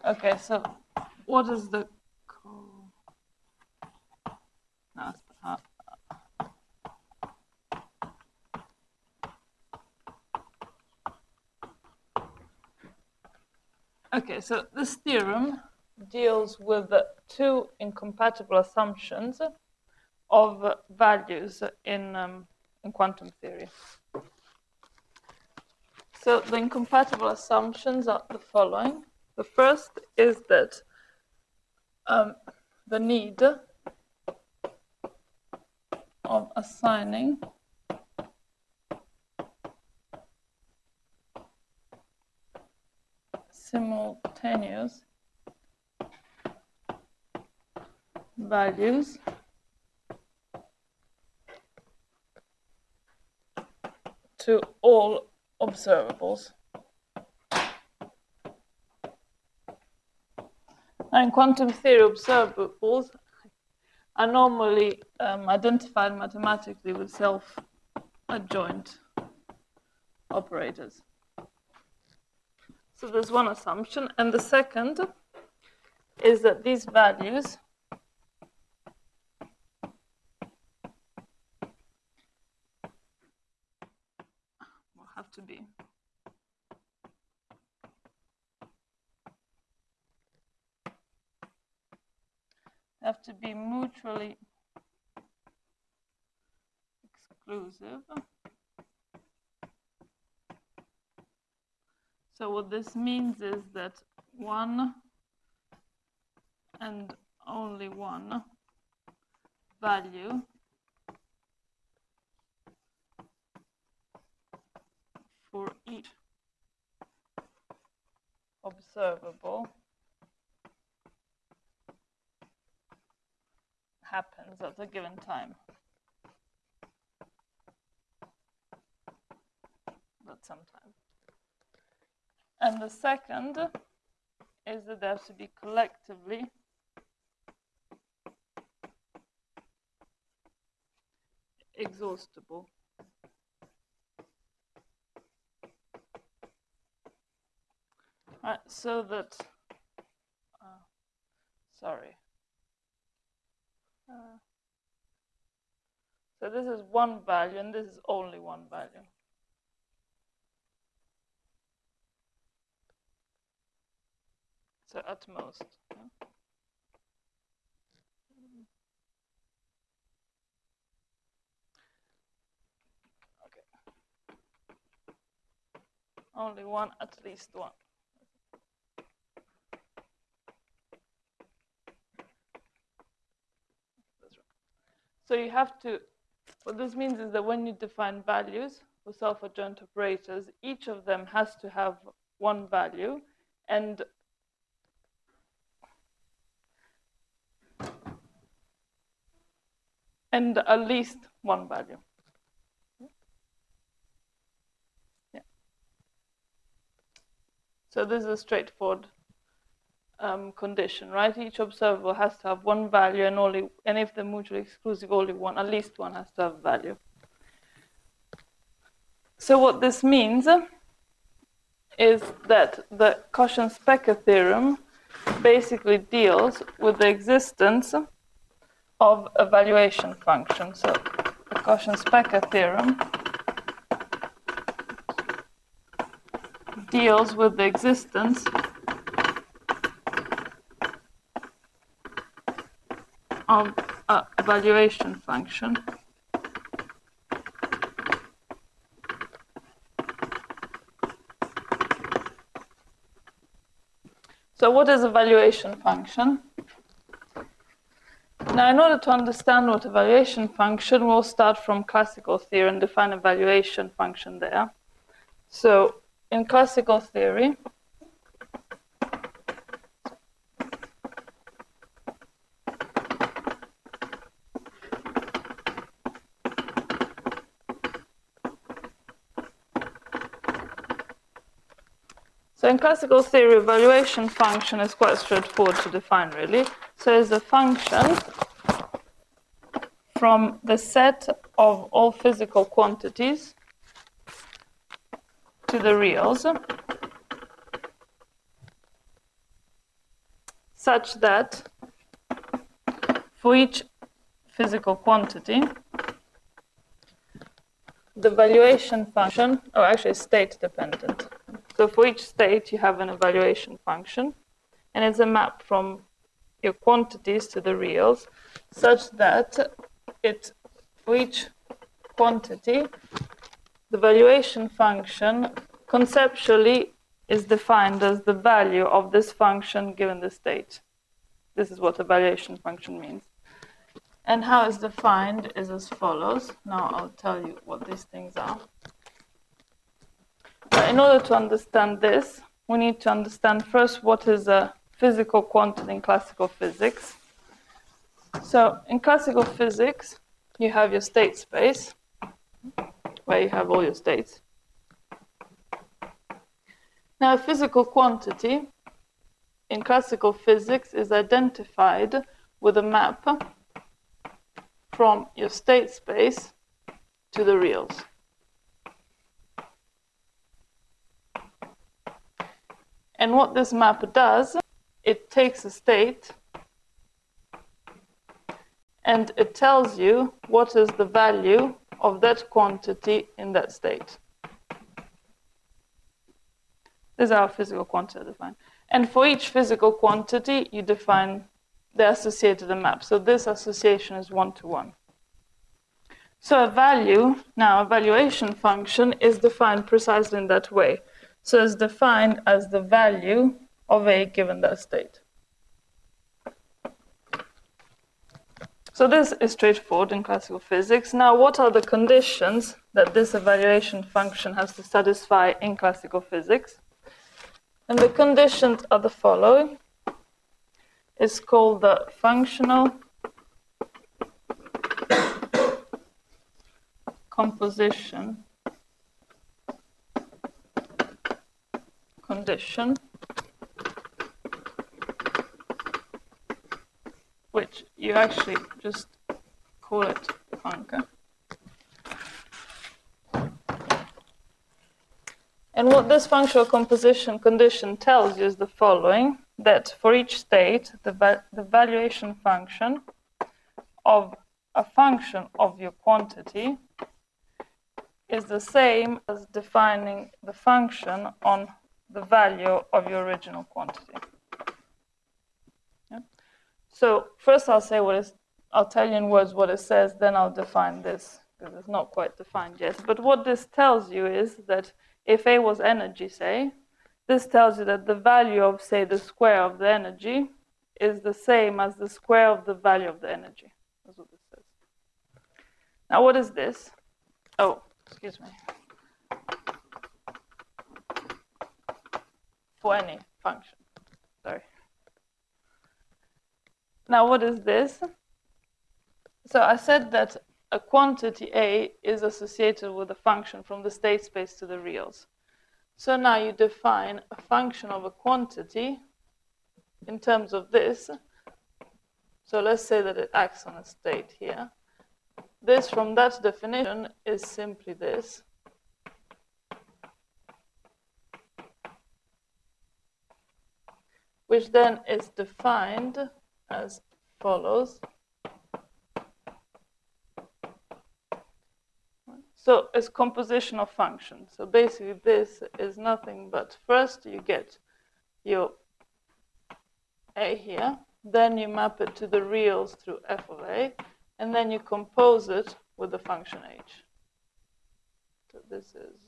Okay, so what is the no, okay, so this theorem deals with two incompatible assumptions of values in quantum theory. So the incompatible assumptions are the following. The first is that the need of assigning simultaneous values to all observables. Now, in quantum theory, observables are normally identified mathematically with self-adjoint operators. So there's one assumption, and the second is that these values will have to be mutually exclusive. So what this means is that one and only one value for each observable happens at a given time. That's some time. And the second is that they have to be collectively exhaustible. Right, so that, so this is one value and this is only one value. So at most. Yeah. Okay. Only one, at least one. That's right. So you have to, what this means is that when you define values for self-adjoint operators, each of them has to have one value and at least one value. Yeah. So this is a straightforward condition, right? Each observable has to have one value and if they're mutually exclusive, only one, at least one has to have value. So what this means is that the Cauchy-Specker theorem basically deals with the existence of a valuation function. So the Cauchy-Specker theorem deals with the existence of a valuation function So what is a valuation function? Now, in order to understand what a valuation function, we'll start from classical theory and define a valuation function there. So in classical theory, a valuation function is quite straightforward to define, really. So it's a function from the set of all physical quantities to the reals such that for each physical quantity, the evaluation function, or actually state dependent. So for each state, you have an evaluation function, and it's a map from your quantities to the reals, such that for each quantity, the valuation function conceptually is defined as the value of this function given the state. This is what a valuation function means. And how it's defined is as follows. Now I'll tell you what these things are. But in order to understand this, we need to understand first what is a physical quantity in classical physics. So in classical physics, you have your state space, where you have all your states. Now, a physical quantity in classical physics is identified with a map from your state space to the reals. And what this map does, it takes a state and it tells you what is the value of that quantity in that state. This is how physical quantity is defined. And for each physical quantity, you define the associated map. So this association is one-to-one. So a value, now a valuation function, is defined precisely in that way. So it's defined as the value of A given that state. So this is straightforward in classical physics. Now, what are the conditions that this evaluation function has to satisfy in classical physics? And the conditions are the following. It's called the functional composition condition, which you actually just call it funca. And what this functional composition condition tells you is the following, that for each state, the valuation function of a function of your quantity is the same as defining the function on the value of your original quantity. Yeah? So first I'll tell you in words what it says, then I'll define this, because it's not quite defined yet. But what this tells you is that if A was energy, say, this tells you that the value of, say, the square of the energy is the same as the square of the value of the energy. That's what this says. Now, what is this? Oh, excuse me. For any function. Sorry. Now, what is this? So I said that a quantity A is associated with a function from the state space to the reals. So now you define a function of a quantity in terms of this. So let's say that it acts on a state here. This, from that definition, is simply this. Which then is defined as follows. So it's composition of functions. So basically this is nothing but first you get your A here, then you map it to the reals through f of A, and then you compose it with the function h. So this is,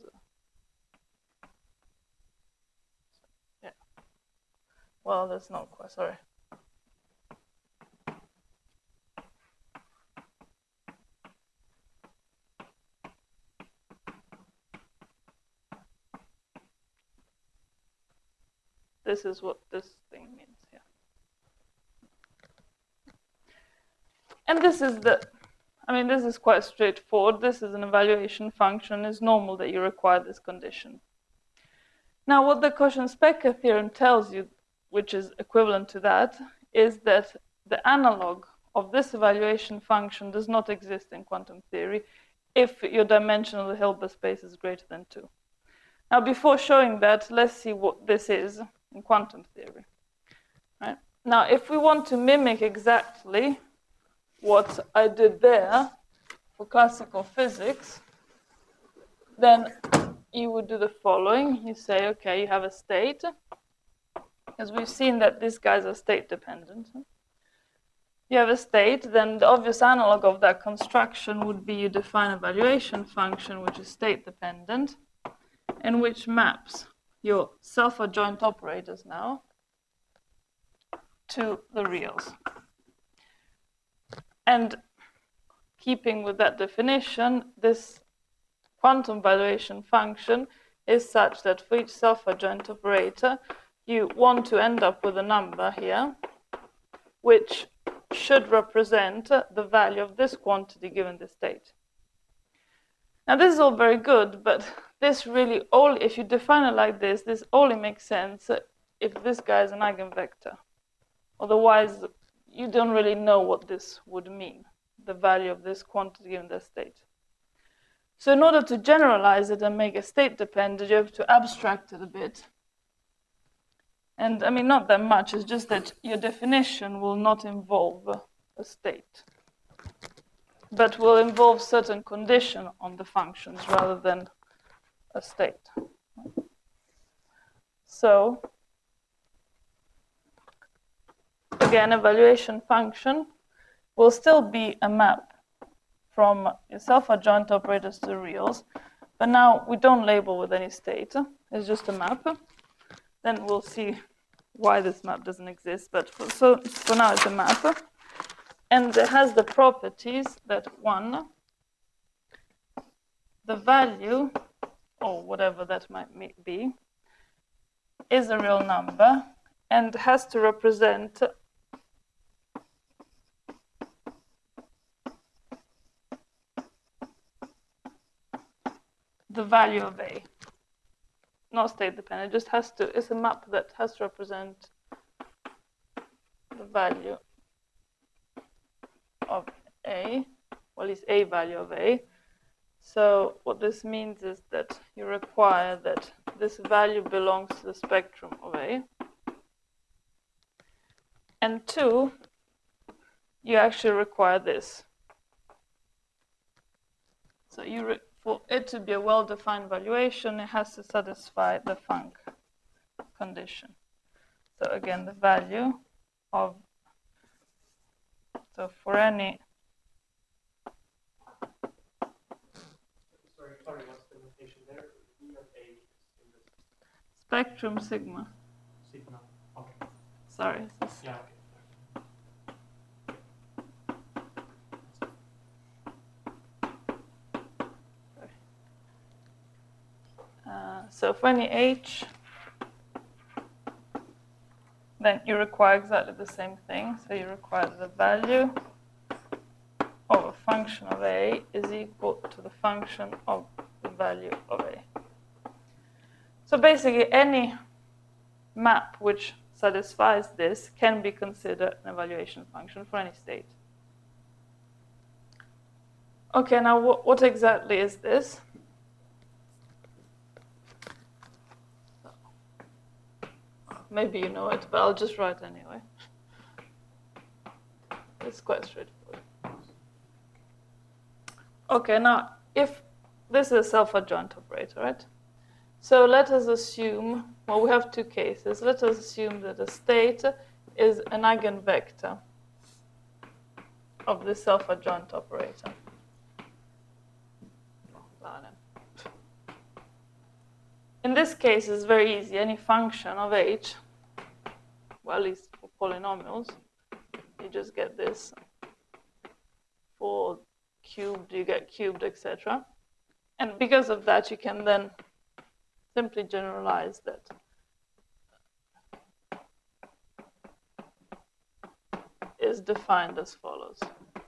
yeah. Well, that's not quite, sorry. This is what this thing means here. And this is this is quite straightforward. This is an evaluation function. It's normal that you require this condition. Now, what the Cauchy-Specker theorem tells you, which is equivalent to that, is that the analog of this evaluation function does not exist in quantum theory if your dimension of the Hilbert space is greater than 2. Now, before showing that, let's see what this is in quantum theory. Right? Now, if we want to mimic exactly what I did there for classical physics, then you would do the following. You say, okay, you have a state, because we've seen that these guys are state dependent. You have a state, then the obvious analog of that construction would be you define a valuation function which is state dependent and which maps your self-adjoint operators now to the reals. And keeping with that definition, this quantum valuation function is such that for each self-adjoint operator, you want to end up with a number here, which should represent the value of this quantity given this state. Now, this is all very good, but this really only, if you define it like this only makes sense if this guy is an eigenvector. Otherwise, you don't really know what this would mean, the value of this quantity given this state. So in order to generalize it and make it state dependent, you have to abstract it a bit. And I mean, not that much, it's just that your definition will not involve a state, but will involve certain condition on the functions rather than a state. So, again, a valuation function will still be a map from your self-adjoint operators to reals, but now we don't label with any state, it's just a map. Then we'll see why this map doesn't exist, but for now it's a map. And it has the properties that one, the value, or whatever that might be, is a real number and has to represent the value of A. Not state dependent, it just has to, it's a map that has to represent the value of A, well, at least a value of A. So what this means is that you require that this value belongs to the spectrum of A. And two, you actually require this. So for it to be a well-defined valuation, it has to satisfy the func condition. So again, the value of, so for any, sorry, what's the notation there? E of A in the spectrum sigma. Sigma, okay. Sorry. Yeah, okay. So for any h, then you require exactly the same thing. So you require the value of a function of A is equal to the function of the value of A. So basically any map which satisfies this can be considered an evaluation function for any state. Okay, now what exactly is this? Maybe you know it, but I'll just write anyway. It's quite straightforward. Okay, now if this is a self-adjoint operator, right? So let us assume, well, we have two cases. Let us assume that a state is an eigenvector of the self-adjoint operator. In this case, it's very easy. Any function of h, well, at least for polynomials, you just get this. For cubed, you get cubed, etc. And because of that, you can then simply generalize that is defined as follows.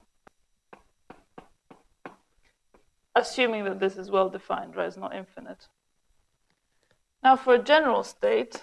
Assuming that this is well defined, right? It's not infinite. Now for a general state,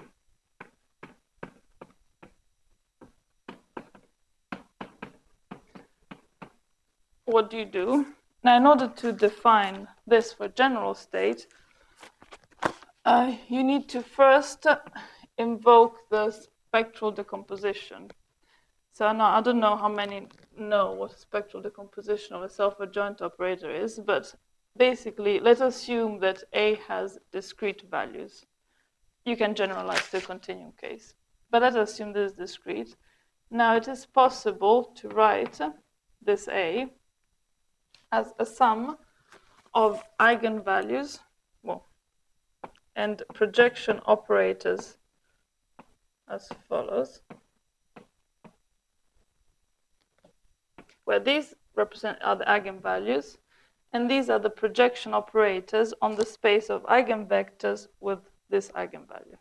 what do you do? Now in order to define this for general state, you need to first invoke the spectral decomposition. So now I don't know how many know what a spectral decomposition of a self-adjoint operator is, but basically, let's assume that A has discrete values. You can generalize to a continuum case, but let's assume this is discrete. Now it is possible to write this A as a sum of eigenvalues, and projection operators as follows, where these are the eigenvalues, and these are the projection operators on the space of eigenvectors with this eigenvalue.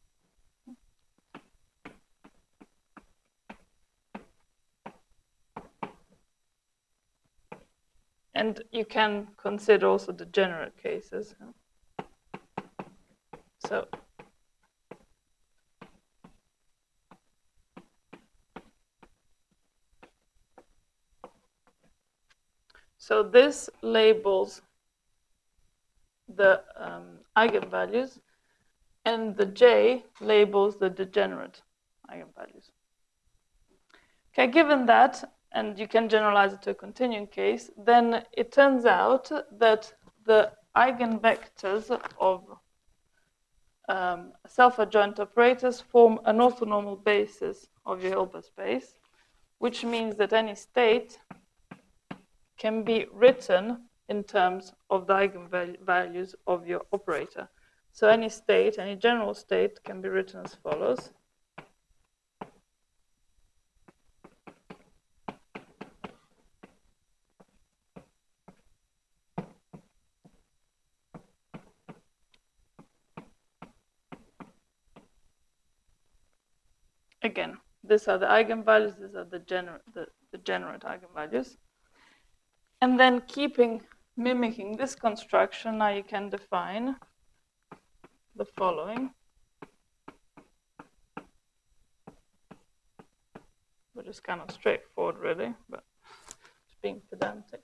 And you can consider also degenerate cases. So this labels the eigenvalues, and the J labels the degenerate eigenvalues. Okay, given that, and you can generalize it to a continuum case, then it turns out that the eigenvectors of self-adjoint operators form an orthonormal basis of your Hilbert space, which means that any state can be written in terms of the eigenvalues of your operator. So any state, any general state, can be written as follows. Again, these are the eigenvalues, these are the degenerate eigenvalues. And then mimicking this construction, now you can define the following, which is kind of straightforward really, but just being pedantic.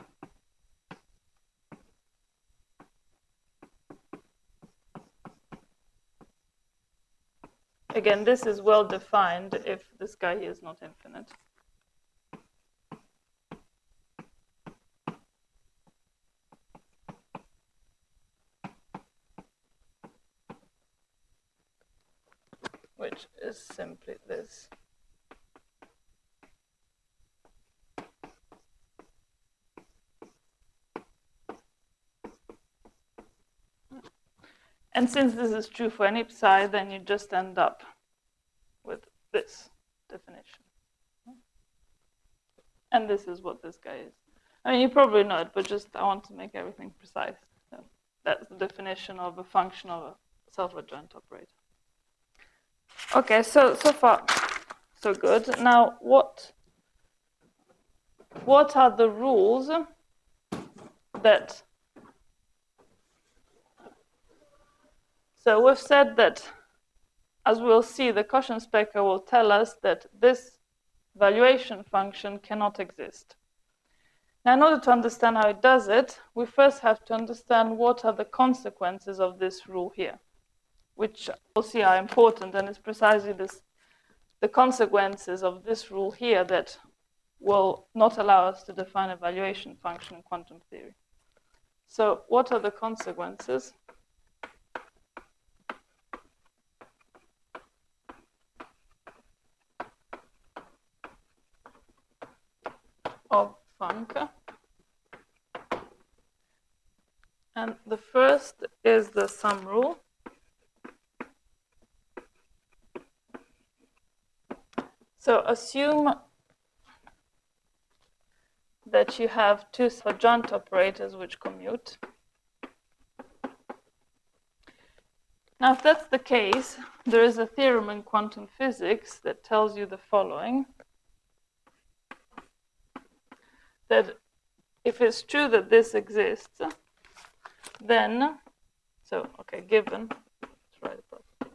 Again, this is well defined if this guy here is not infinite. Which is simply this. And since this is true for any psi, then you just end up with this definition. And this is what this guy is. I mean, you probably know it, but just I want to make everything precise. So that's the definition of a function of a self-adjoint operator. Okay, so far, so good. Now, what are the rules that... So we've said that, as we'll see, the Cauchy-Specker will tell us that this valuation function cannot exist. Now, in order to understand how it does it, we first have to understand what are the consequences of this rule here, which we'll see are important, and it's precisely the consequences of this rule here that will not allow us to define a valuation function in quantum theory. So what are the consequences? Of func. And the first is the sum rule. So assume that you have two adjoint operators which commute. Now, if that's the case, there is a theorem in quantum physics that tells you the following. That if it's true that this exists, then, so, okay, given, let's write it properly.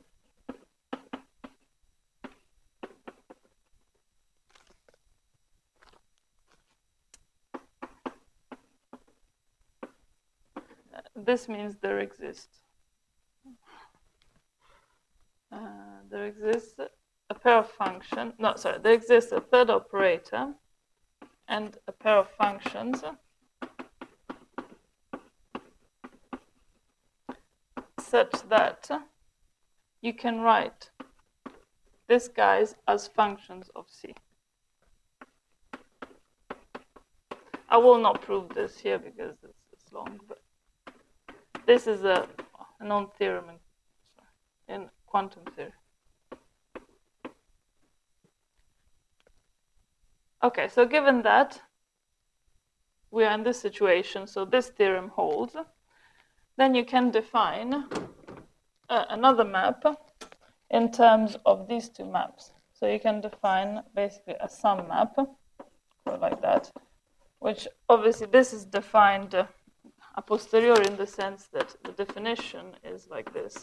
This means there exists. pair of functions, no, sorry, there exists a third operator and a pair of functions such that you can write these guys as functions of C. I will not prove this here because it's long, but this is a known theorem in quantum theory. Okay, so given that we are in this situation, so this theorem holds, then you can define another map in terms of these two maps. So you can define basically a sum map, like that, which obviously this is defined a posteriori in the sense that the definition is like this.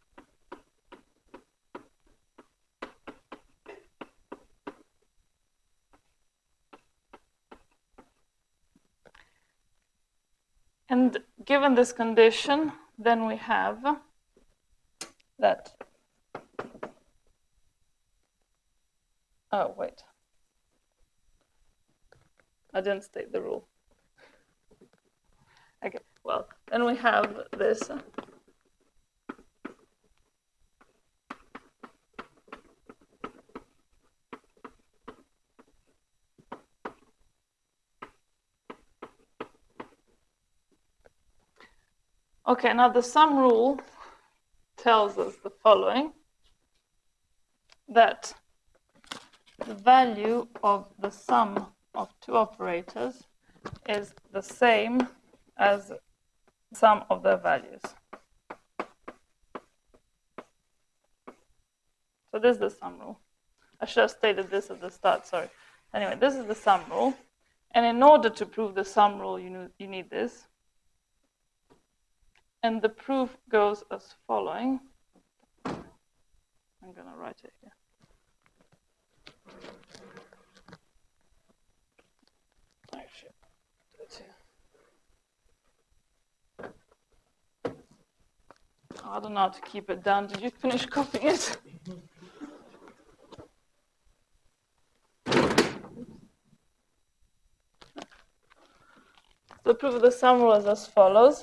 And given this condition, then we have that. Oh, wait. I didn't state the rule. Okay, well, then we have this. Okay, now the sum rule tells us the following, that the value of the sum of two operators is the same as the sum of their values. So this is the sum rule. I should have stated this at the start, sorry. Anyway, this is the sum rule. And in order to prove the sum rule, you need this. And the proof goes as following. I'm going to write it here. Actually, do it here. Oh, I don't know how to keep it down. Did you finish copying it? The proof of the sum rule is as follows.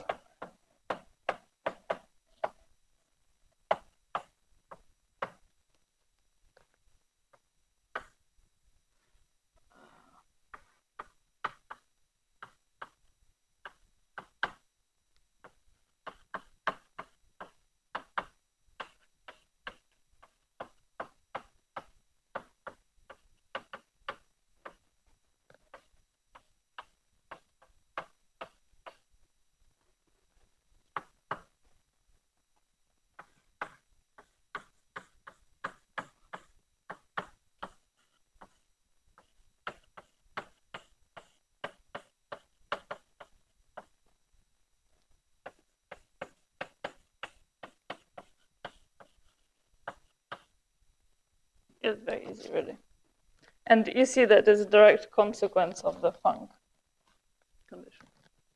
It's very easy, really. And you see that there's a direct consequence of the func condition.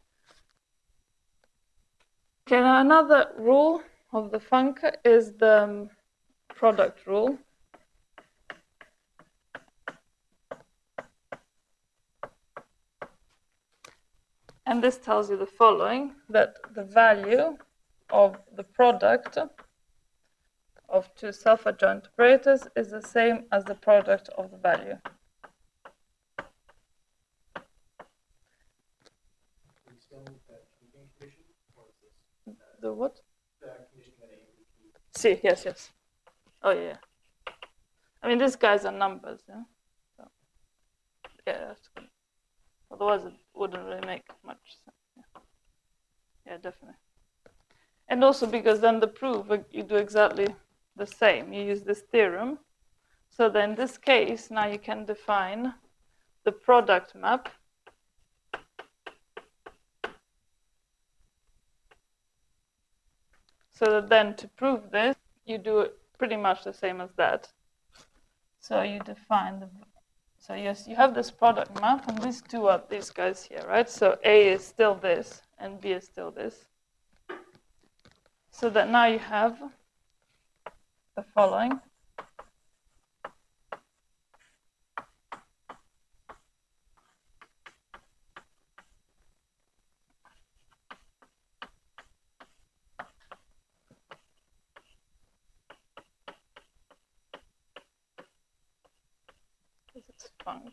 Okay, now another rule of the func is the product rule. And this tells you the following, that the value of the product of two self-adjoint operators is the same as the product of the value. The what? See, yes, yes. Oh, yeah. I mean, these guys are numbers, yeah? So, yeah, that's good. Otherwise, it wouldn't really make much sense. Yeah, definitely. And also because then the proof, you do exactly the same. You use this theorem. So then in this case, now you can define the product map. So that then to prove this, you do it pretty much the same as that. So you define the, so yes, you have this product map, and these two are these guys here, right? So A is still this, and B is still this. So that now you have the following. This is func.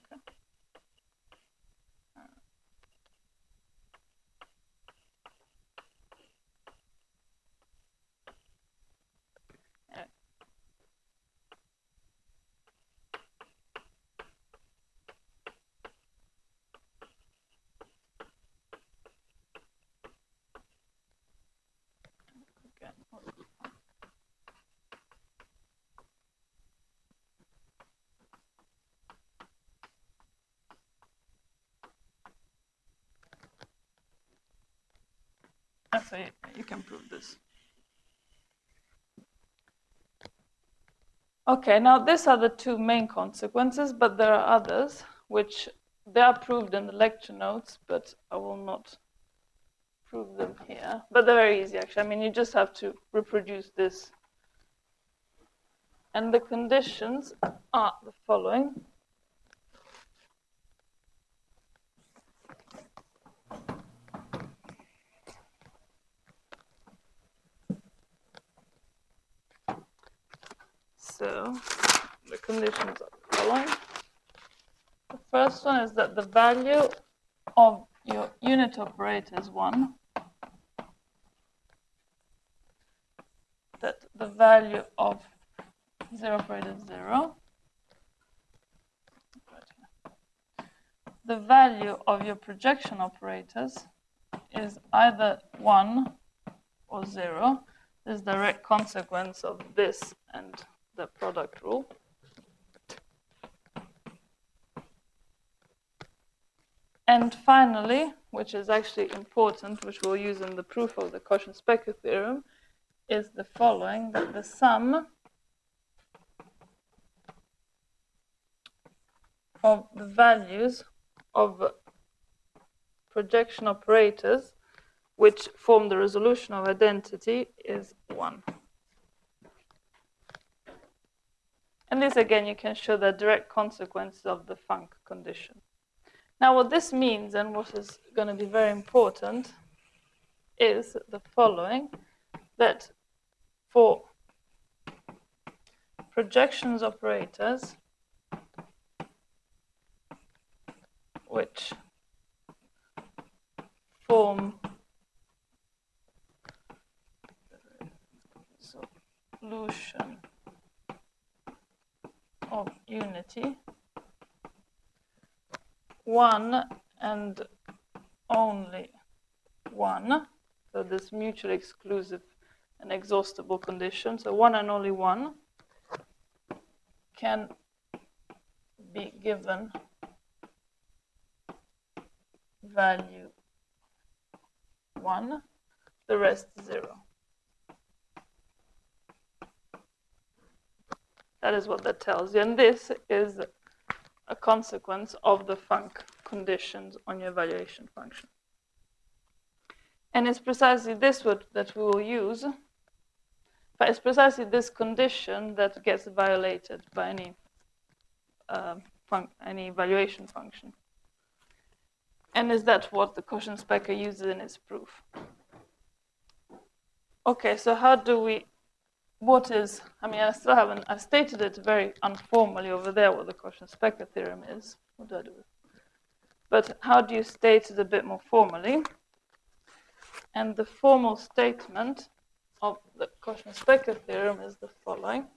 So you can prove this. Okay, now these are the two main consequences, but there are others which they are proved in the lecture notes, but I will not prove them here. But they're very easy, actually. I mean, you just have to reproduce this. And the conditions are the following. So the conditions are the following. The first one is that the value of your unit operator is 1. That the value of zero operator is 0. The value of your projection operators is either 1 or 0. This is the direct consequence of this and the product rule. And finally, which is actually important, which we'll use in the proof of the Cauchy-Specker theorem, is the following, that the sum of the values of projection operators which form the resolution of identity is 1. And this again you can show the direct consequences of the func condition. Now what this means, and what is going to be very important, is the following, that for projections operators which form solution of unity, one and only one, so this mutually exclusive and exhaustible condition, so one and only one can be given value 1, the rest 0. That is what that tells you, and this is a consequence of the func conditions on your evaluation function. And it's precisely this that we will use, but it's precisely this condition that gets violated by any evaluation function. And is that what the Cauchy-Specker uses in its proof? Okay, so how do we, I stated it very informally over there what the Cauchy-Specker theorem is. What do I do? But how do you state it a bit more formally? And the formal statement of the Cauchy-Specker theorem is the following.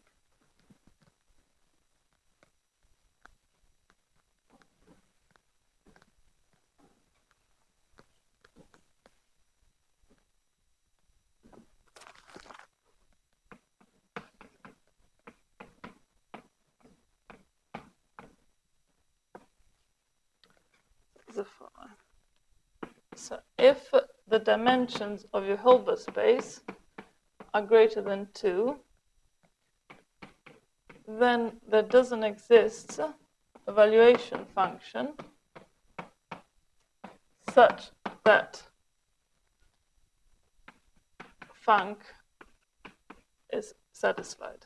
So if the dimensions of your Hilbert space are greater than 2, then there doesn't exist a evaluation function such that func is satisfied.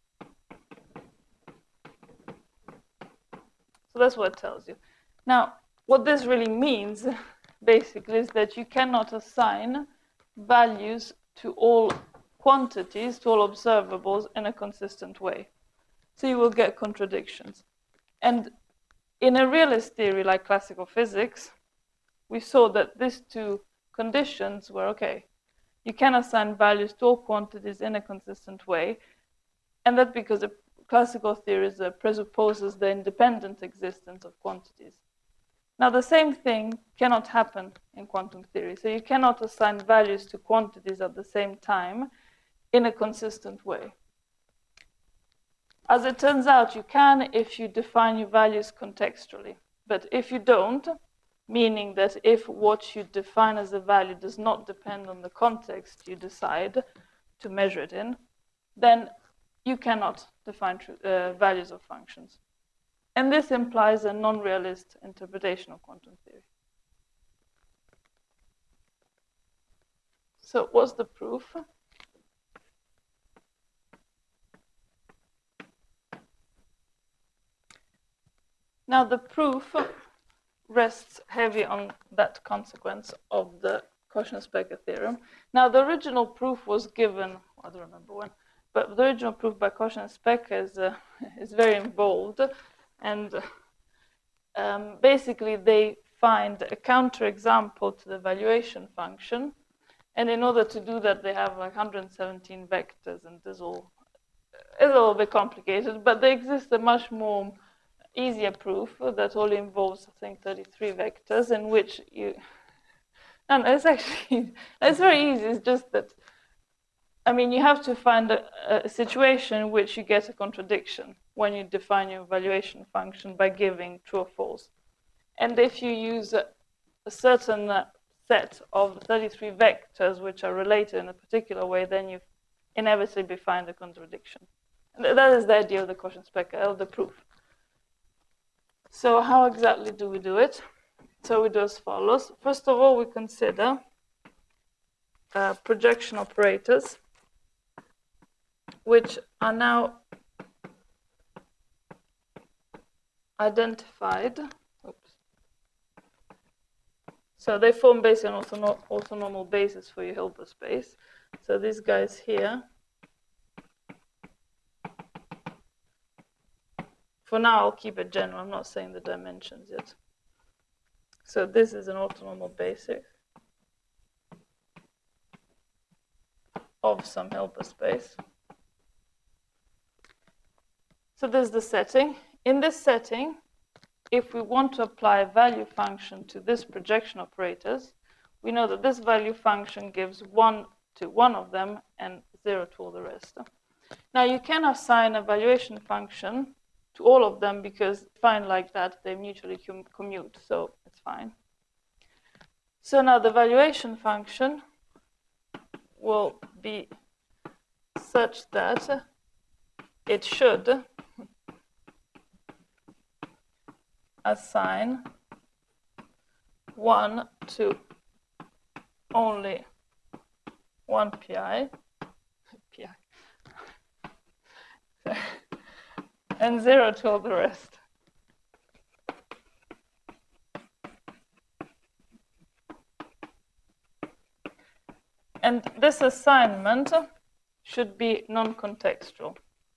So that's what it tells you. Now, what this really means, basically, is that you cannot assign values to all quantities, to all observables, in a consistent way. So you will get contradictions. And in a realist theory like classical physics, we saw that these two conditions were okay. You can assign values to all quantities in a consistent way, and that because the classical theory presupposes the independent existence of quantities. Now, the same thing cannot happen in quantum theory. So you cannot assign values to quantities at the same time in a consistent way. As it turns out, you can if you define your values contextually. But if you don't, meaning that if what you define as a value does not depend on the context you decide to measure it in, then you cannot define values of functions. And this implies a non-realist interpretation of quantum theory. So what's the proof? Now the proof rests heavy on that consequence of the Cauchy-Specker theorem. Now the original proof was given, I don't remember when, but the original proof by Cauchy-Specker is very involved. And basically, they find a counterexample to the valuation function. And in order to do that, they have like 117 vectors, and it's a little bit complicated, but there exists a much more easier proof that only involves, I think, 33 vectors, in which you... And it's actually, it's very easy, it's just that, I mean, you have to find a situation in which you get a contradiction when you define your valuation function by giving true or false. And if you use a certain set of 33 vectors which are related in a particular way, then you inevitably find a contradiction. And that is the idea of the Cauchy-Specker, of the proof. So how exactly do we do it? So we do as follows. First of all, we consider projection operators, which are now identified. Oops. So they form basically an orthonormal basis for your Hilbert space. So these guys here, for now I'll keep it general, I'm not saying the dimensions yet. So this is an orthonormal basis of some Hilbert space. So this is the setting. In this setting, if we want to apply a value function to this projection operators, we know that this value function gives 1 to one of them and 0 to all the rest. Now you can assign a valuation function to all of them because fine like that, they mutually commute, so it's fine. So now the valuation function will be such that it should assign 1 to only one pi, and 0 to all the rest. And this assignment should be non-contextual.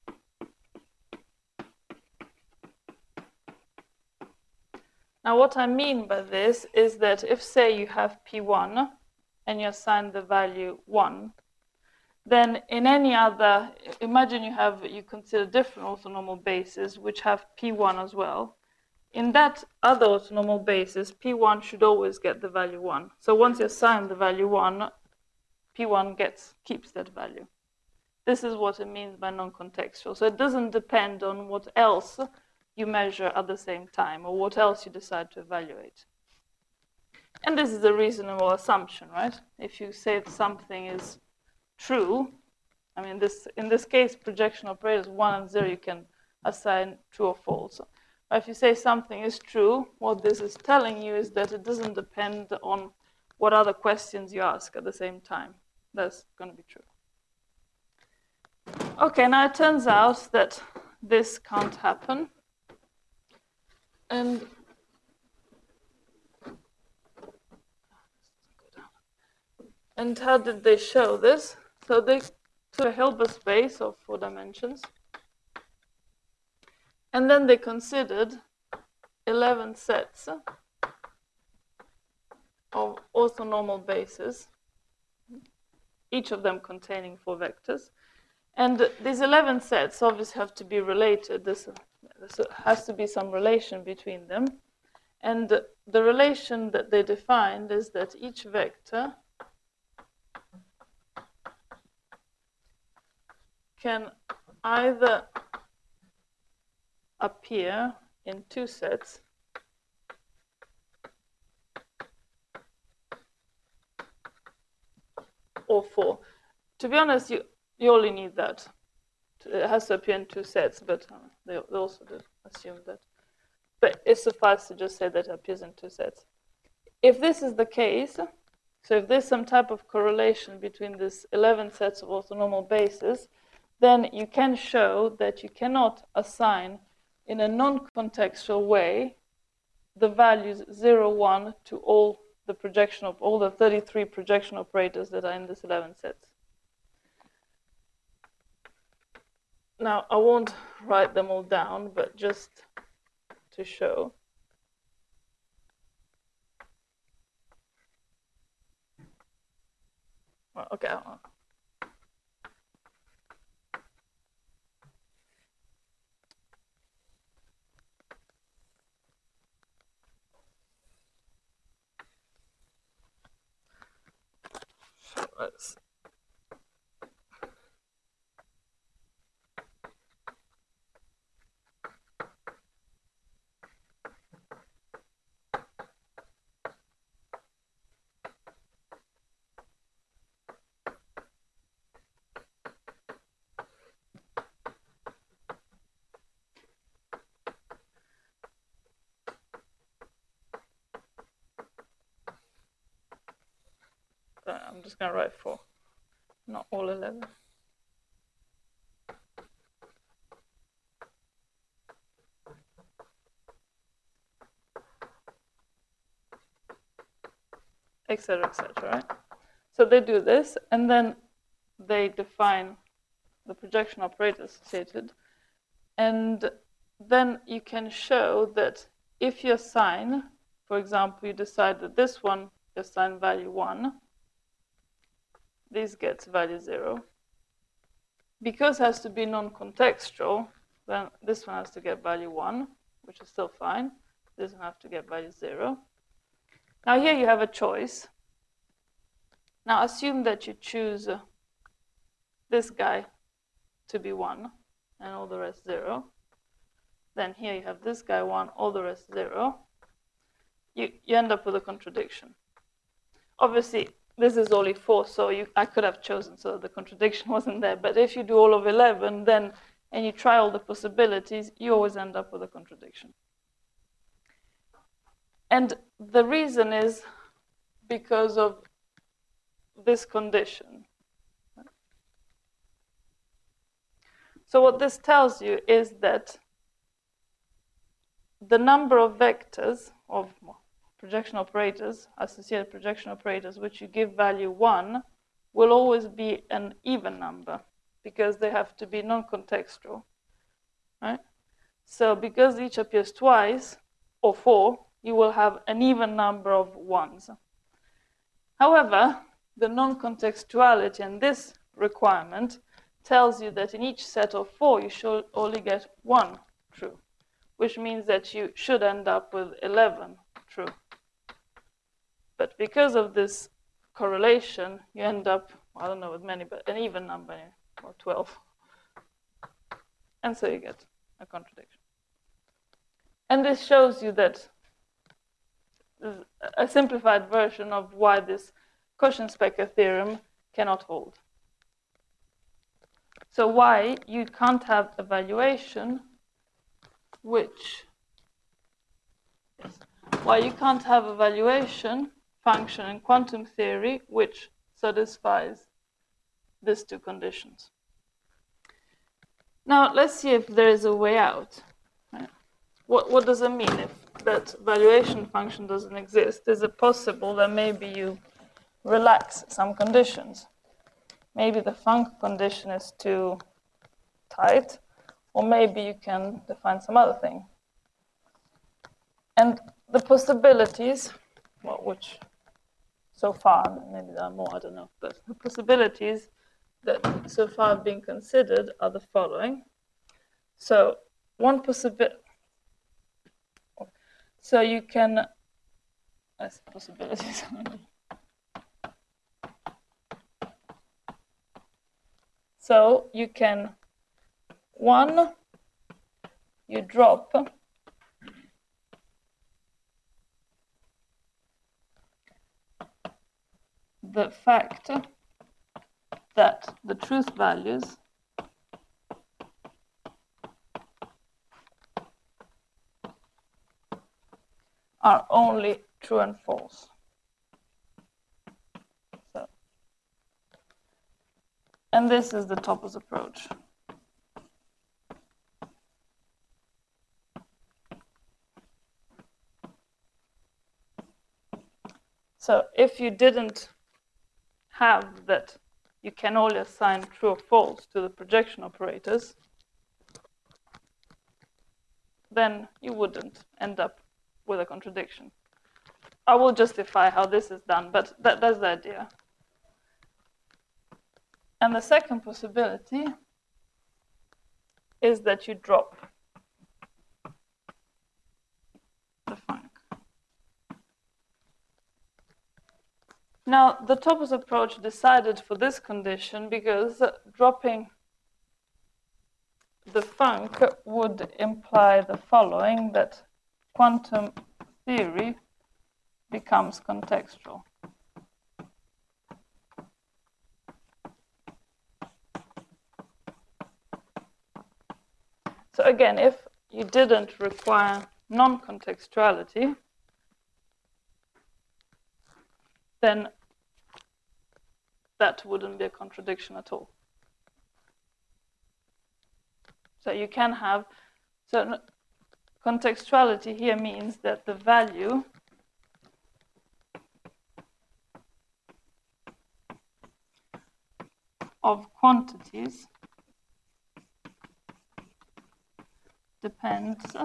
Now what I mean by this is that if, say, you have P1 and you assign the value 1, then in any other, imagine you consider different orthonormal bases which have P1 as well. In that other orthonormal basis, P1 should always get the value 1. So once you assign the value 1, P1 keeps that value. This is what it means by non-contextual. So it doesn't depend on what else you measure at the same time or what else you decide to evaluate. And this is a reasonable assumption, right? If you say that something is true, I mean, in this case, projection operators 1 and 0, you can assign true or false. But if you say something is true, what this is telling you is that it doesn't depend on what other questions you ask at the same time. That's going to be true. Okay, now it turns out that this can't happen. And how did they show this? So they took a Hilbert space of 4 dimensions, and then they considered 11 sets of orthonormal bases, each of them containing 4 vectors. And these 11 sets obviously have to be related. There has to be some relation between them. And the relation that they defined is that each vector can either appear in 2 sets or 4. To be honest, you only need that. It has to appear in 2 sets, but they also did assume that. But it suffices to just say that it appears in 2 sets. If this is the case, so if there's some type of correlation between these 11 sets of orthonormal bases, then you can show that you cannot assign in a non-contextual way the values 0, 1 to all the projection of all the 33 projection operators that are in this 11 sets. Now, I won't write them all down, but just to show. Well, okay. So let's. I'm just going to write 4, not all 11. Etc., etc., right? So they do this, and then they define the projection operator associated, and then you can show that if you assign, for example, you decide that this one you assign value 1, this gets value 0. Because it has to be non-contextual, then this one has to get value 1, which is still fine. This one has to get value 0. Now here you have a choice. Now assume that you choose this guy to be 1 and all the rest 0. Then here you have this guy 1, all the rest 0. You end up with a contradiction. Obviously, this is only 4, so I could have chosen so the contradiction wasn't there. But if you do all of 11, then and you try all the possibilities, you always end up with a contradiction. And the reason is because of this condition. So what this tells you is that the number of vectors of projection operators, associated projection operators, which you give value 1, will always be an even number because they have to be non-contextual, right? So because each appears twice, or 4, you will have an even number of 1s. However, the non-contextuality and this requirement tells you that in each set of 4, you should only get 1 true, which means that you should end up with 11 true. But because of this correlation, you end up, I don't know with many, but an even number, or 12. And so you get a contradiction. And this shows you that this is a simplified version of why this Cauchy-Specker theorem cannot hold. So why you can't have evaluation why you can't have evaluation function in quantum theory which satisfies these 2 conditions. Now let's see if there is a way out. Right? What does it mean if that valuation function doesn't exist? Is it possible that maybe you relax some conditions? Maybe the Funk condition is too tight, or maybe you can define some other thing. And the possibilities, well, which so far, maybe there are more, I don't know, but the possibilities that so far have been considered are the following. So one possibility, so you can, as possibilities, so you can, one, you drop the fact that the truth values are only true and false. So, and this is the Topos approach. So if you didn't have that you can only assign true or false to the projection operators, then you wouldn't end up with a contradiction. I will justify how this is done, but that's the idea. And the second possibility is that you drop the func. Now, the Topos approach decided for this condition because dropping the func would imply the following, that quantum theory becomes contextual. So again, if you didn't require non-contextuality, then that wouldn't be a contradiction at all. So you can have, so contextuality here means that the value of quantities depends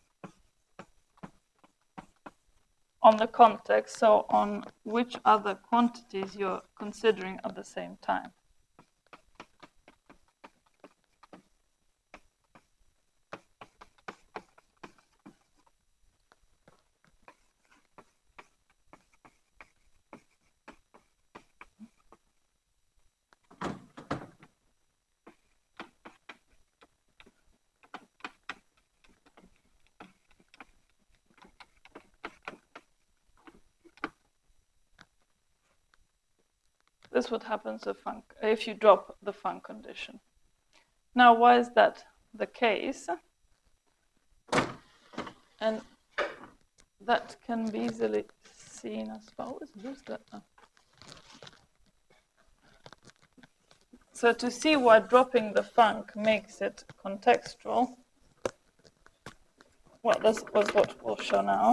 on the context, so on which other quantities you're considering at the same time. This would happen to func if you drop the func condition. Now, why is that the case? And that can be easily seen as well. So to see why dropping the func makes it contextual, well, this was what we'll show now.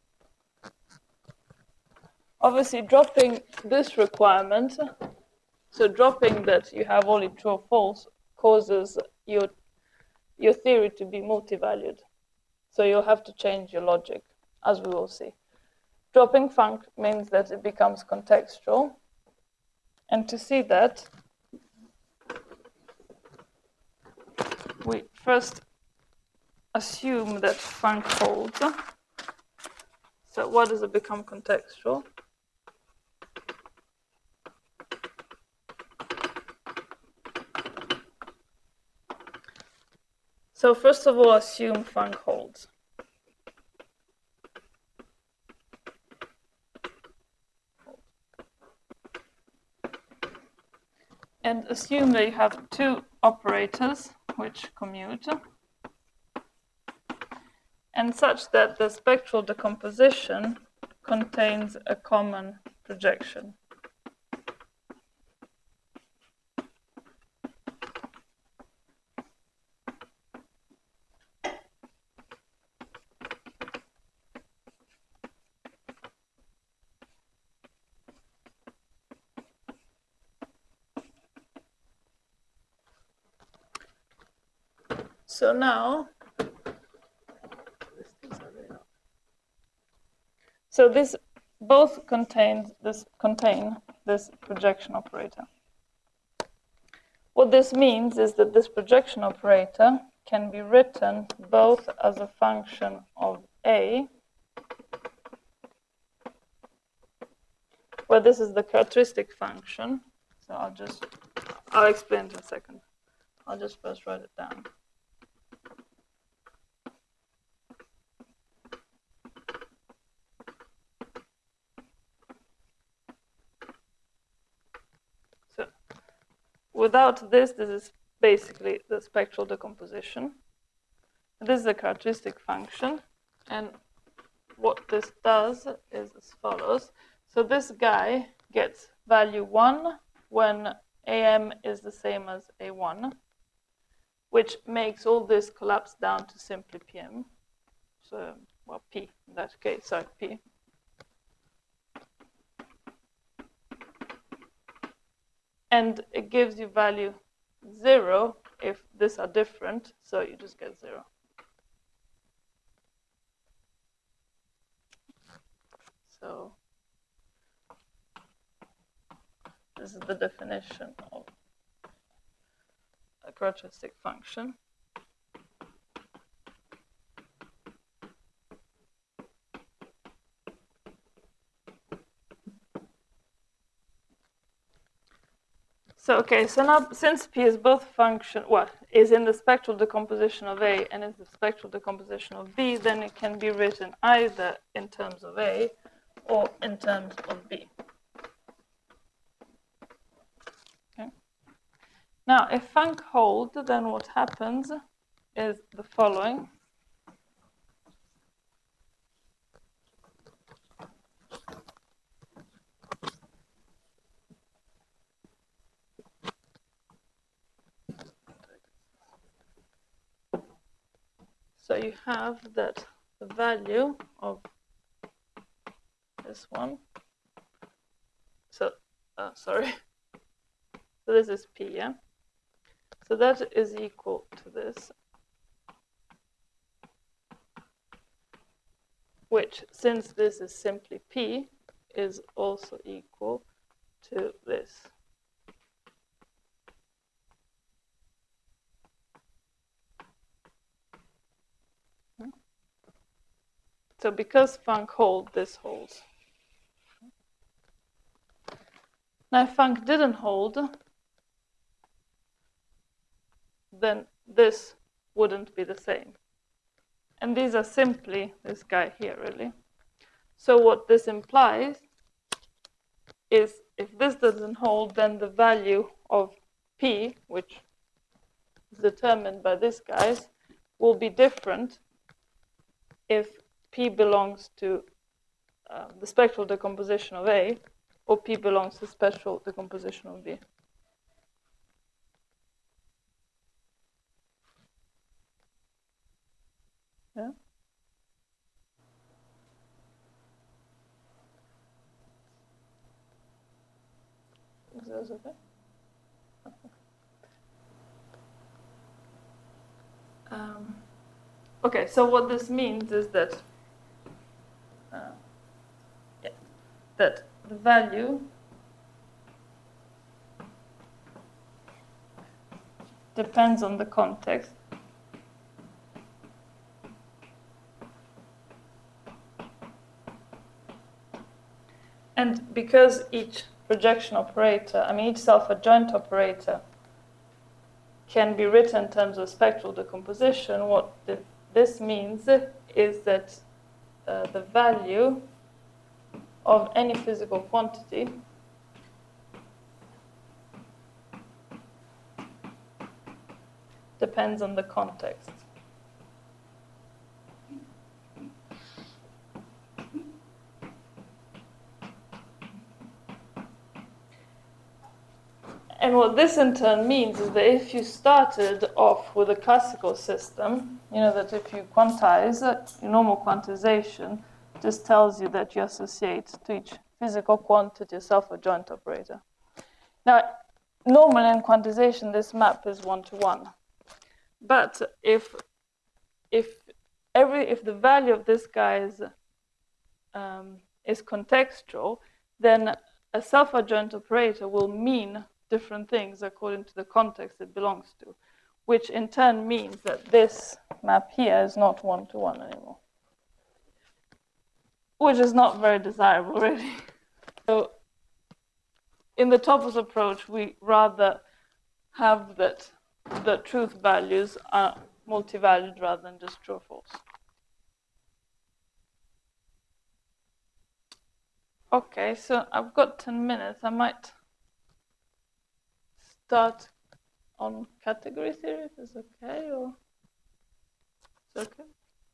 Obviously, dropping this requirement, so dropping that you have only true or false, causes your theory to be multivalued. So you'll have to change your logic, as we will see. Dropping func means that it becomes contextual. And to see that, we first assume that func holds. So what does it become contextual? So first of all, assume func holds. And assume that you have two operators which commute, and such that the spectral decomposition contains a common projection. So now, So this both contain this projection operator. What this means is that this projection operator can be written both as a function of A, where this is the characteristic function. So I'll explain it in a second. I'll just first write it down. So without this is basically the spectral decomposition. This is a characteristic function, and what this does is as follows. So this guy gets value 1 when AM is the same as A1, which makes all this collapse down to simply PM. So, well, P in that case, sorry, P. And it gives you value 0 if these are different, so you just get 0. So this is the definition of a characteristic function. So okay, so now since P is both function, is in the spectral decomposition of A and is the spectral decomposition of B, then it can be written either in terms of A or in terms of B. Okay. Now, if func hold, then what happens is the following. So you have that the value of this one. So, sorry. So this is P, yeah? So that is equal to this, which, since this is simply P, is also equal to this. So because func hold, this holds. Now if func didn't hold, then this wouldn't be the same. And these are simply this guy here, really. So what this implies is if this doesn't hold, then the value of P, which is determined by this guys, will be different if P belongs to the spectral decomposition of A, or P belongs to the spectral decomposition of B. Yeah? Is that okay? Okay, so what this means is that that the value depends on the context. And because each projection operator, each self-adjoint operator can be written in terms of spectral decomposition, what this means is that the value of any physical quantity depends on the context. And what this in turn means is that if you started off with a classical system, that if you quantize, your normal quantization just tells you that you associate to each physical quantity a self-adjoint operator. Now, normally in quantization, this map is 1-to-1. But if the value of this guy's is contextual, then a self-adjoint operator will mean different things according to the context it belongs to, which in turn means that this map here is not one-to-one anymore, which is not very desirable, really. So in the topos approach, we rather have that the truth values are multi-valued rather than just true or false. Okay, so I've got 10 minutes. I might start on category theory, if it's okay, or it's okay?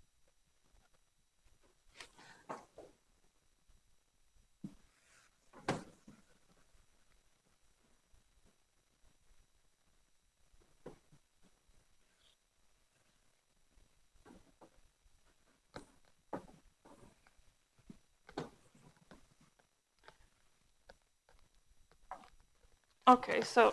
Okay, so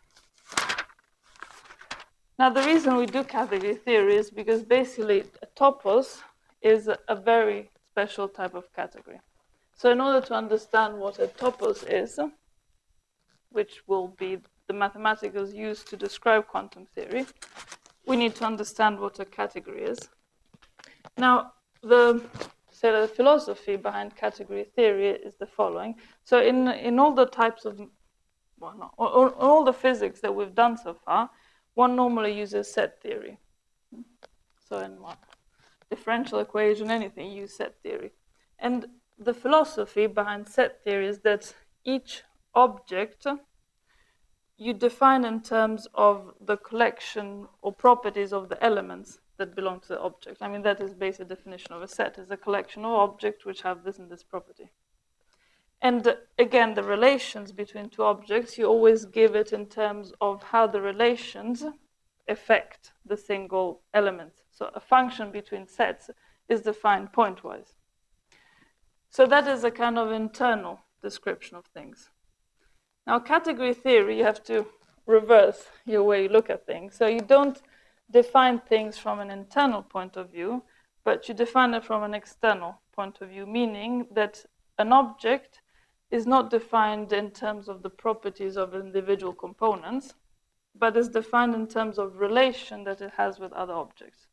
now the reason we do category theory is because basically a topos is a very special type of category. So in order to understand what a topos is, which will be the mathematicals used to describe quantum theory, we need to understand what a category is. Now, the philosophy behind category theory is the following. So in all the types of, well, no, all the physics that we've done so far, one normally uses set theory. So in what? Differential equation, anything, use set theory. And the philosophy behind set theory is that each object you define in terms of the collection or properties of the elements that belong to the object. I mean, that is basic definition of a set, is a collection of objects which have this and this property. And again, the relations between two objects, you always give it in terms of how the relations affect the single element. So a function between sets is defined pointwise. So that is a kind of internal description of things. Now, category theory, you have to reverse your way you look at things. So you don't define things from an internal point of view, but you define it from an external point of view, meaning that an object is not defined in terms of the properties of individual components, but is defined in terms of relation that it has with other objects.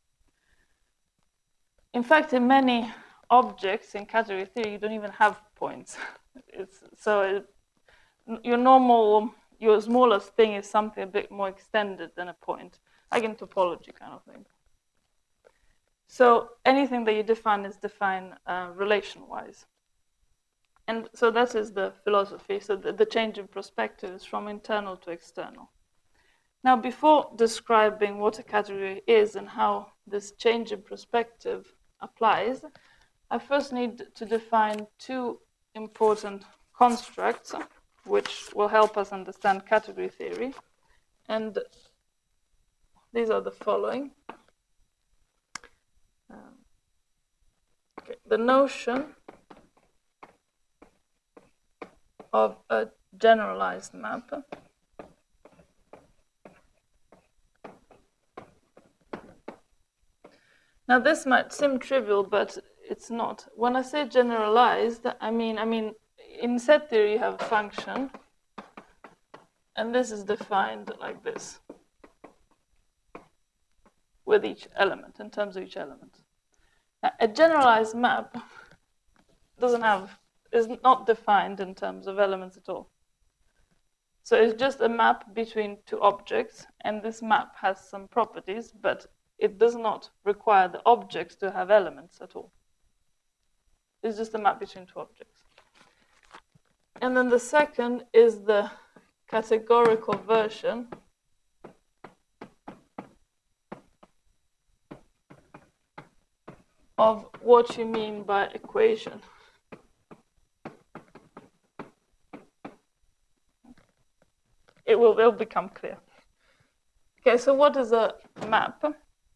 In fact, in many objects in category theory, you don't even have points. Your smallest thing is something a bit more extended than a point, like in topology kind of thing. So anything that you define is defined relation-wise. And so that is the philosophy. So the change in perspective is from internal to external. Now, before describing what a category is and how this change in perspective applies, I first need to define two important constructs which will help us understand category theory. And these are the following. The notion of a generalized map. Now this might seem trivial, but it's not. When I say generalized, I mean in set theory you have a function, and this is defined like this, with each element, in terms of each element. Now, a generalized map is not defined in terms of elements at all. So it's just a map between two objects, and this map has some properties, but it does not require the objects to have elements at all. It's just a map between two objects. And then the second is the categorical version of what you mean by equation. It will become clear. Okay, so what is a map?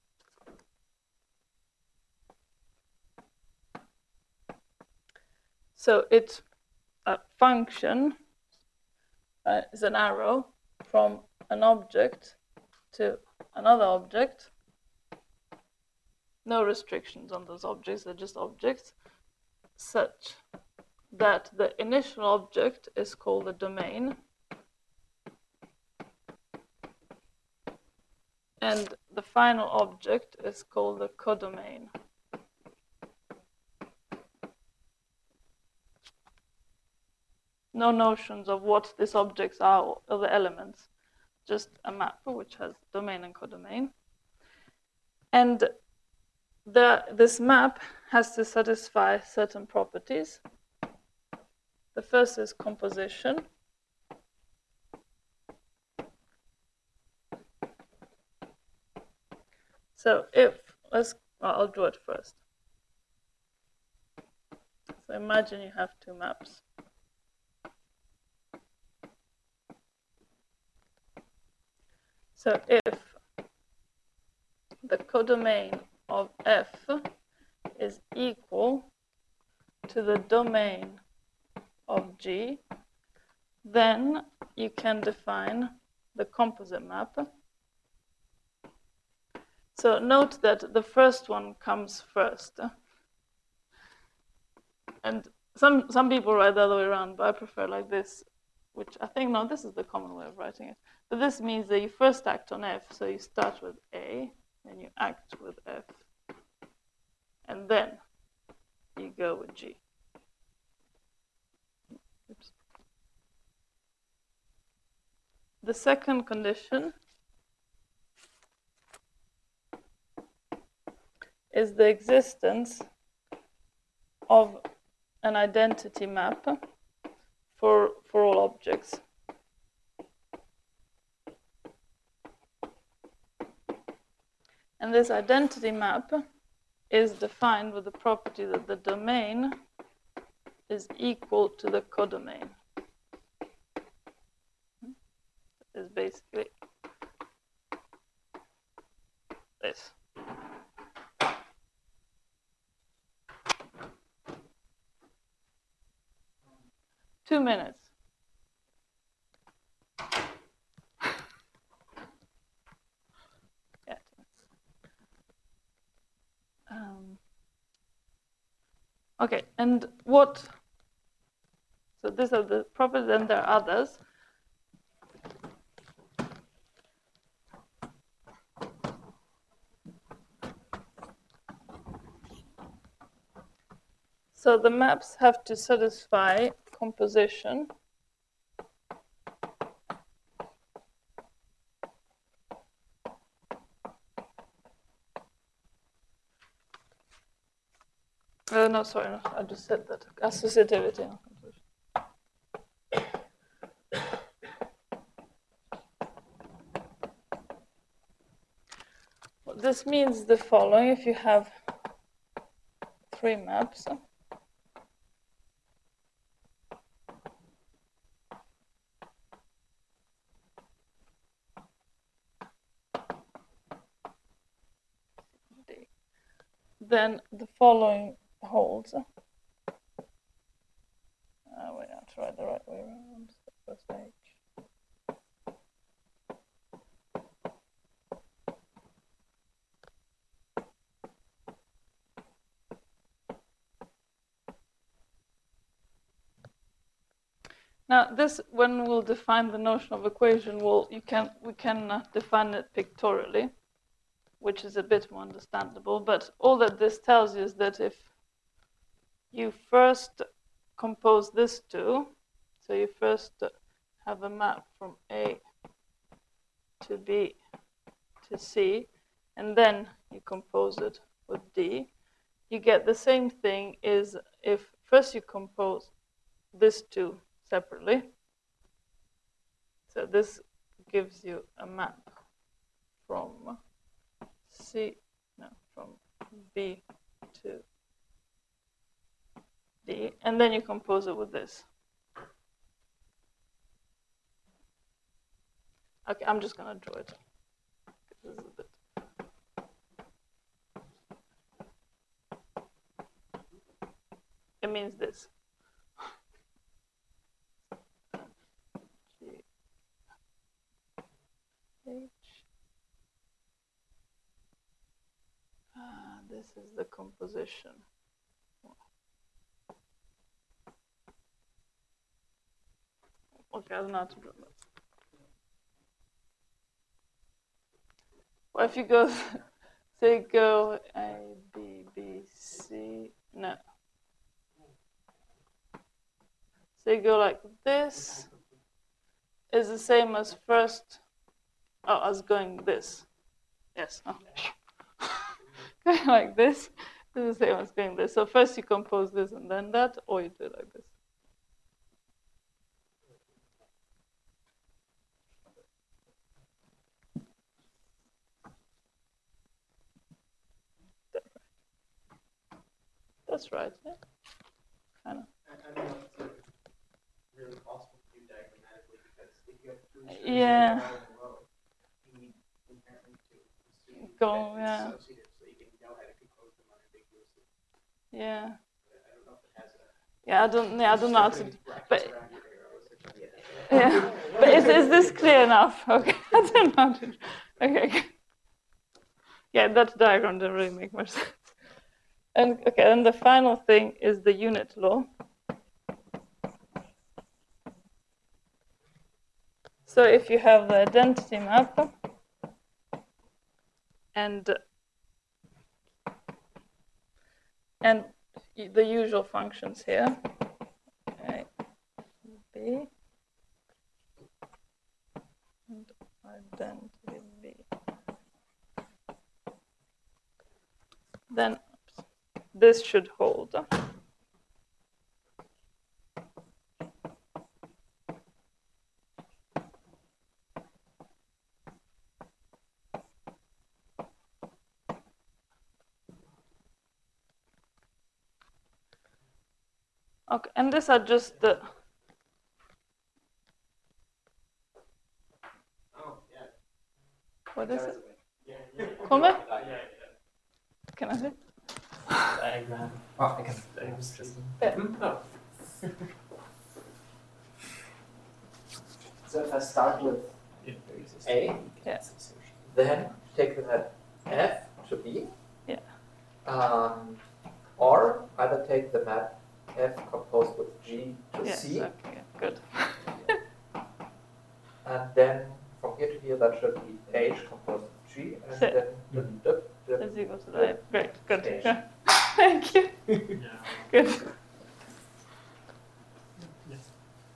So it's a function is an arrow from an object to another object. No restrictions on those objects, they're just objects. such that the initial object is called a domain and the final object is called a codomain. No notions of what these objects are or the elements, just a map which has domain and codomain. And this map has to satisfy certain properties. The first is composition. So I'll draw it first. So imagine you have two maps. So if the codomain of F is equal to the domain of G, then you can define the composite map. So note that the first one comes first. And some people write the other way around, but I prefer like this, which I think, no, this is the common way of writing it. But this means that you first act on F, so you start with A, then you act with F, and then you go with G. Oops. The second condition is the existence of an identity map for all objects. And this identity map is defined with the property that the domain is equal to the codomain. Is basically this. Two minutes. Yeah. Okay, and what? So these are the properties, and there are others. So the maps have to satisfy composition. No, sorry, no, I just said that. Associativity. Well, this means the following. If you have three maps, then the following holds. Wait, I'll try the right way around. First H. Now, this, when we'll define the notion of equation, we can define it pictorially, which is a bit more understandable. But all that this tells you is that if you first compose this two, so you first have a map from A to B to C, and then you compose it with D, you get the same thing is if first you compose this two separately. So this gives you a map from from B to D, and then you compose it with this. Okay, I'm just gonna draw it. This is a bit. It means this. G H. This is the composition. Okay, I don't know how to draw that. Well, if you go, say go A, B, B, C, no. Say go like this is the same as first, as going this. Yes. Oh. Going like this is the same as going this. So first you compose this and then that, or you do it like this. That's right, yeah. Kind of. I don't know if it's really possible to do diagrammatically because if you have three strings Yeah. in a row, you need inherently to assume Go, that yeah. it's associative so you can know how to compose them unambiguously. Yeah. I don't know if it has a Yeah, I don't know how to. brackets But around your arrows or something. yeah, but is this clear enough? Okay, I don't know. How to, okay. Yeah, that diagram doesn't really make much sense. And okay, and the final thing is the unit law. So if you have the identity map and the usual functions here, A, B, and identity B, then this should hold. Okay, and these are just the. Oh, yeah. What is it? Yeah. Come? Yeah. Can I see? Diagram. Oh, I guess I was just. Oh. So if I start with A, Yeah. then take the map F to B. Yeah. Or either take the map F composed with G to Yes. C, Okay. Good. and then from here to here that should be H composed with G, and So- then As equal to that. Great. Good. Stage. Yeah. Thank you. Yeah. Good. Yes.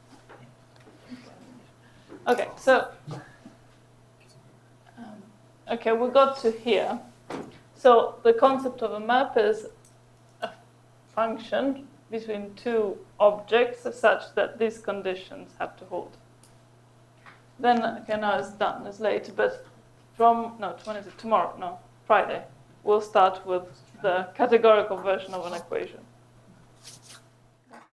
Okay. So. Okay, we got to here. So the concept of a map is a function between two objects such that these conditions have to hold. Then, okay, now it's done, it's late, but when is it? Tomorrow, no, Friday, we'll start with the categorical version of an equation.